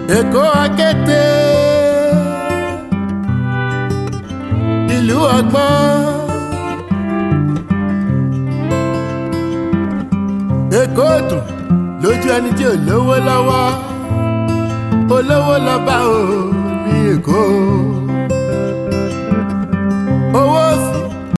Èkó akété ìlú ọgbọ́n. Èkó dùn lójú ẹni tí ò lówó lọ́wọ́, olówó lọ́ba ò ní Èkó.